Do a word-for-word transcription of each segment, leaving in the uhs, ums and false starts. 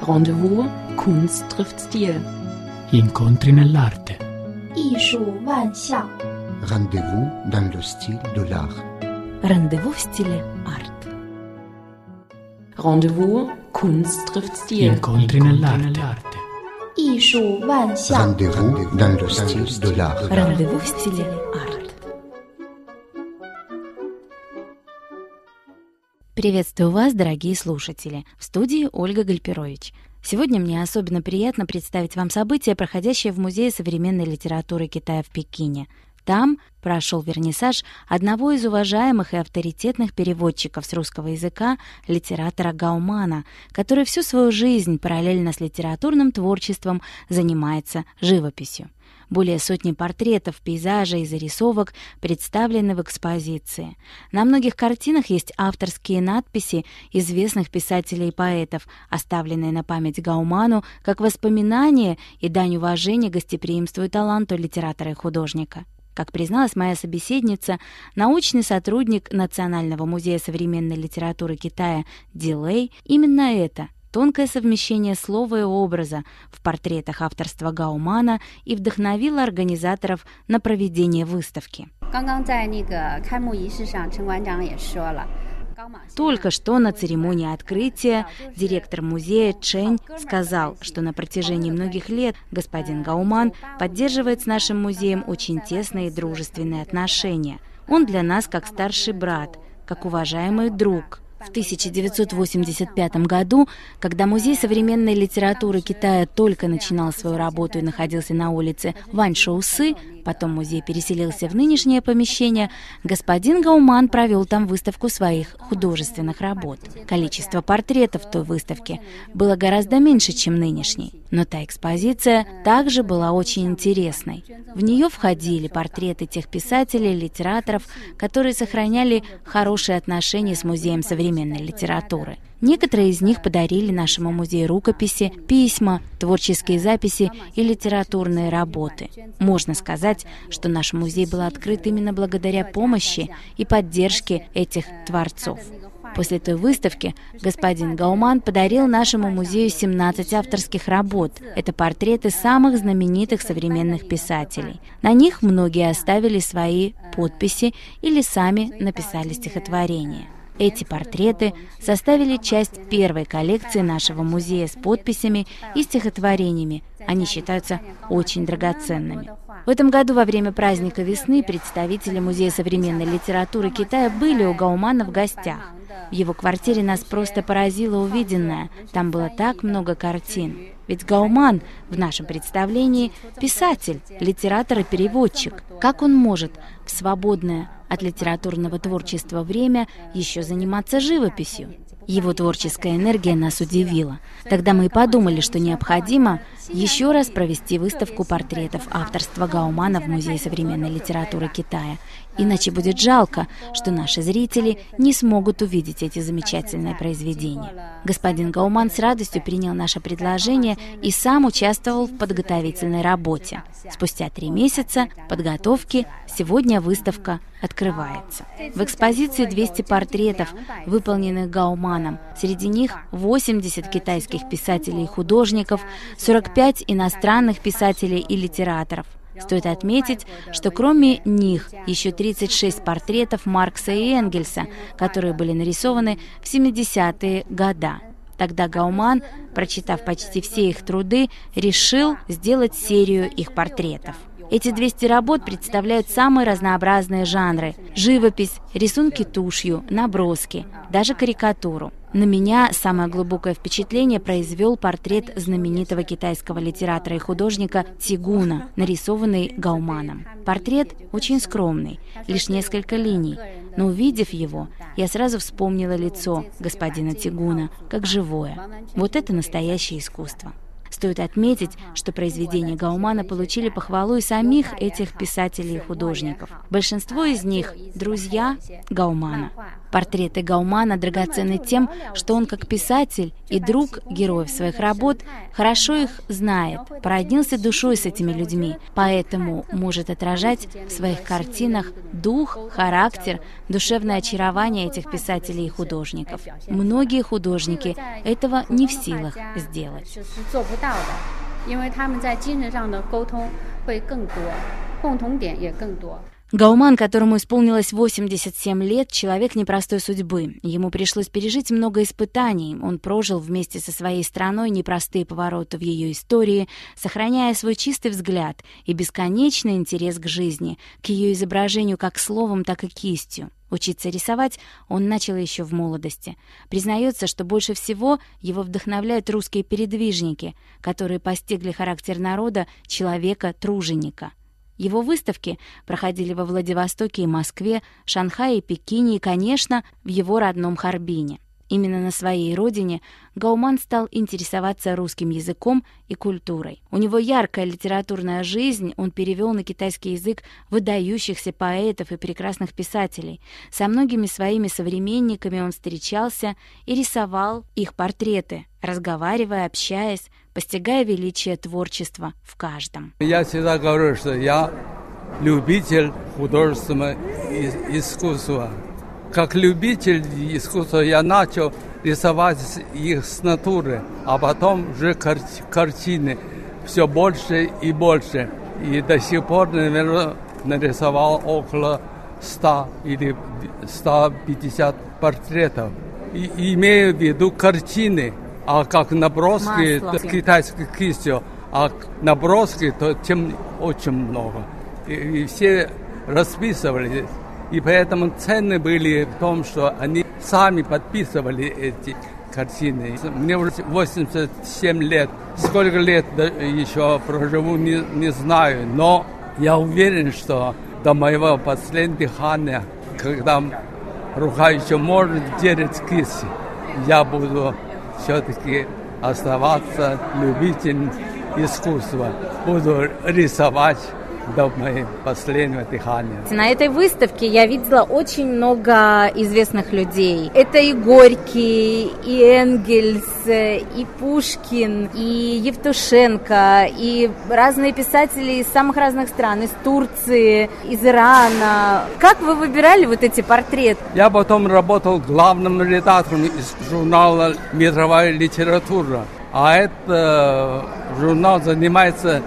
Rendezvous, Kunst trifft Stil. Incontri nell'arte. 艺术万象 Rendez-vous dans le style de l'art. Rendezvous в стиле арт. Rendezvous, Kunst trifft Stil. Incontri nell'arte. 艺术万象 Rendez-vous dans le style de l'art. Rendezvous в стиле арт. Приветствую вас, дорогие слушатели! В студии Ольга Гальперович. Сегодня мне особенно приятно представить вам событие, проходящее в Музее современной литературы Китая в Пекине. Там прошел вернисаж одного из уважаемых и авторитетных переводчиков с русского языка, литератора Гаумана, который всю свою жизнь параллельно с литературным творчеством занимается живописью. Более сотни портретов, пейзажей и зарисовок представлены в экспозиции. На многих картинах есть авторские надписи известных писателей и поэтов, оставленные на память Гауману как воспоминание и дань уважения гостеприимству и таланту литератора и художника. Как призналась моя собеседница, научный сотрудник Национального музея современной литературы Китая Дилей, именно это – тонкое совмещение слова и образа в портретах авторства Гаумана и вдохновило организаторов на проведение выставки. Только что на церемонии открытия директор музея Чэнь сказал, что на протяжении многих лет господин Гауман поддерживает с нашим музеем очень тесные и дружественные отношения. Он для нас как старший брат, как уважаемый друг. В тысяча девятьсот восемьдесят пятом году, когда Музей современной литературы Китая только начинал свою работу и находился на улице Ваньшоусы, потом музей переселился в нынешнее помещение, господин Гауман провел там выставку своих художественных работ. Количество портретов в той выставке было гораздо меньше, чем нынешней, но та экспозиция также была очень интересной. В нее входили портреты тех писателей и литераторов, которые сохраняли хорошие отношения с Музеем современной литературы. Некоторые из них подарили нашему музею рукописи, письма, творческие записи и литературные работы. Можно сказать, что наш музей был открыт именно благодаря помощи и поддержке этих творцов. После той выставки господин Гауман подарил нашему музею семнадцать авторских работ. Это портреты самых знаменитых современных писателей. На них многие оставили свои подписи или сами написали стихотворения. Эти портреты составили часть первой коллекции нашего музея с подписями и стихотворениями. Они считаются очень драгоценными. В этом году во время праздника весны представители Музея современной литературы Китая были у Гаумана в гостях. В его квартире нас просто поразило увиденное. Там было так много картин. Ведь Гауман в нашем представлении писатель, литератор и переводчик. Как он может в свободное от литературного творчества время еще заниматься живописью? Его творческая энергия нас удивила. Тогда мы и подумали, что необходимо еще раз провести выставку портретов авторства Гаумана в Музее современной литературы Китая. Иначе будет жалко, что наши зрители не смогут увидеть эти замечательные произведения. Господин Гауман с радостью принял наше предложение и сам участвовал в подготовительной работе. Спустя три месяца подготовки сегодня выставка открывается. В экспозиции двести портретов, выполненных Гауманом. Среди них восемьдесят китайских писателей и художников, сорок пять иностранных писателей и литераторов. Стоит отметить, что кроме них еще тридцать шесть портретов Маркса и Энгельса, которые были нарисованы в семидесятые годы. Тогда Гауман, прочитав почти все их труды, решил сделать серию их портретов. Эти двести работ представляют самые разнообразные жанры – живопись, рисунки тушью, наброски, даже карикатуру. На меня самое глубокое впечатление произвел портрет знаменитого китайского литератора и художника Цигуна, нарисованный Гауманом. Портрет очень скромный, лишь несколько линий, но увидев его, я сразу вспомнила лицо господина Цигуна, как живое. Вот это настоящее искусство. Стоит отметить, что произведения Гаумана получили похвалу и самих этих писателей и художников. Большинство из них – друзья Гаумана. Портреты Гаумана драгоценны тем, что он как писатель и друг героев своих работ хорошо их знает, породнился душой с этими людьми, поэтому может отражать в своих картинах дух, характер, душевное очарование этих писателей и художников. Многие художники этого не в силах сделать. Гауман, которому исполнилось восемьдесят семь лет, человек непростой судьбы. Ему пришлось пережить много испытаний. Он прожил вместе со своей страной непростые повороты в ее истории, сохраняя свой чистый взгляд и бесконечный интерес к жизни, к ее изображению как словом, так и кистью. Учиться рисовать он начал еще в молодости. Признается, что больше всего его вдохновляют русские передвижники, которые постигли характер народа человека-труженика. Его выставки проходили во Владивостоке и Москве, Шанхае и Пекине и, конечно, в его родном Харбине. Именно на своей родине Гауман стал интересоваться русским языком и культурой. У него яркая литературная жизнь, он перевел на китайский язык выдающихся поэтов и прекрасных писателей. Со многими своими современниками он встречался и рисовал их портреты, разговаривая, общаясь, постигая величие творчества в каждом. Я всегда говорю, что я любитель художественного искусства. Как любитель искусства я начал рисовать их с натуры, а потом уже кар- картины все больше и больше. И до сих пор, наверное, нарисовал около ста или ста пятидесяти портретов. И имею в виду картины, а как наброски то, китайской кистью, а наброски то тем очень много. И, и все расписывали. И поэтому цены были в том, что они сами подписывали эти картины. Мне уже восемьдесят семь лет. Сколько лет еще проживу, не, не знаю. Но я уверен, что до моего последнего дыхания, когда рука еще может держать кисть, я буду все-таки оставаться любителем искусства. Буду рисовать до моего последнего дыхания. На этой выставке я видела очень много известных людей. Это и Горький, и Энгельс, и Пушкин, и Евтушенко, и разные писатели из самых разных стран, из Турции, из Ирана. Как вы выбирали вот эти портреты? Я потом работал главным редактором из журнала «Мировая литература». А этот журнал занимается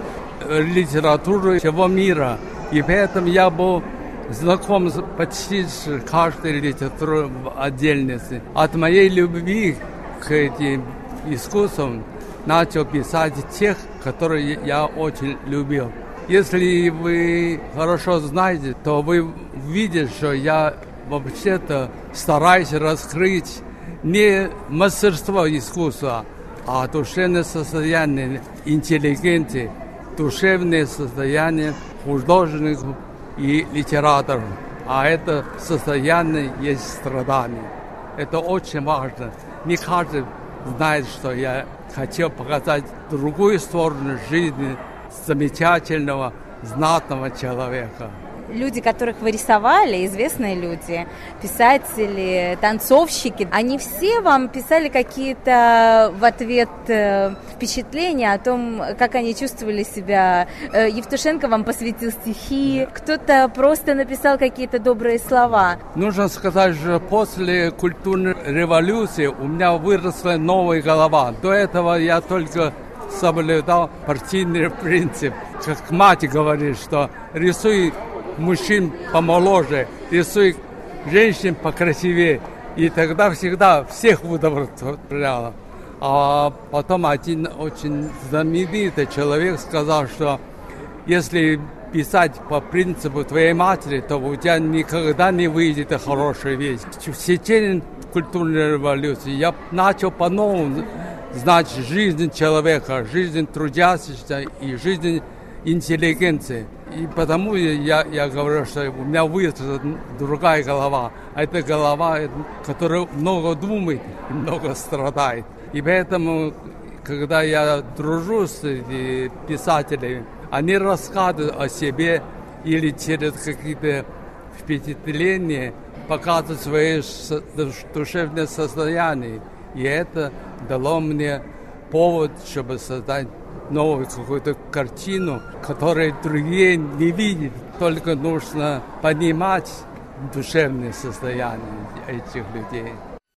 литературы всего мира. И поэтому я был знаком почти с каждой литературой в отдельности. От моей любви к этим искусствам начал писать тех, которые я очень любил. Если вы хорошо знаете, то вы видите, что я вообще-то стараюсь раскрыть не мастерство искусства, а душевное состояние интеллигенции, душевное состояние художников и литераторов. А это состояние есть страдание. Это очень важно. Не каждый знает, что я хотел показать другую сторону жизни замечательного, знатного человека. Люди, которых вы рисовали, известные люди, писатели, танцовщики, они все вам писали какие-то в ответ впечатления о том, как они чувствовали себя. Евтушенко вам посвятил стихи, кто-то просто написал какие-то добрые слова. Нужно сказать, что после культурной революции у меня выросла новая голова. До этого я только соблюдал партийный принцип. Как мать говорит, что рисуй мужчин помоложе, рисуй женщин покрасивее. И тогда всегда всех удовлетворяло. А потом один очень знаменитый человек сказал, что если писать по принципу твоей матери, то у тебя никогда не выйдет хорошая вещь. В течение культурной революции я начал по-новому знать жизнь человека, жизнь трудящихся и жизнь интеллигенции. И потому я, я говорю, что у меня выросла другая голова. А это голова, которая много думает и много страдает. И поэтому, когда я дружу с писателями, они рассказывают о себе или через какие-то впечатления показывать свои душевные состояния. И это дало мне повод, чтобы создать новую какую-то картину, которую другие не видят. Только нужно понимать душевные состояния этих людей.